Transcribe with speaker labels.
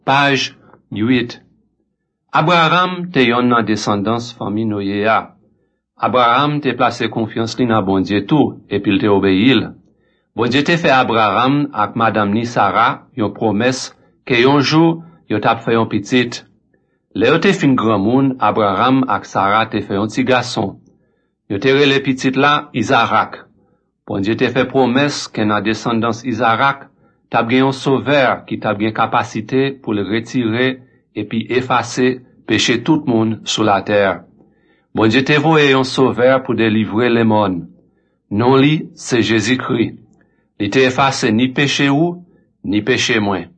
Speaker 1: Page 8. Abraham te yon nan descendance famille Noye a. Abraham te place confiance li nan bon Dieu tout, epi te obéil. Bon Dieu te fait Abraham ak madame ni Sarah yon promesse que yon jour yo tap fait yon petit. Le yo te fin grand moun, Abraham ak Sarah te fait yon ti garçon. Yo te rele petit la Isaac. Bon Dieu te fait promesse que nan descendance Isaac tap gen yon sauveur qui tap gen capacité pour le retirer et puis effacer péché tout le monde sur la terre. Bon Dieu te voye yon sauveur pour délivrer les mondes. Non li, c'est Jésus-Christ. Il te efface ni péché ou, ni péché moins.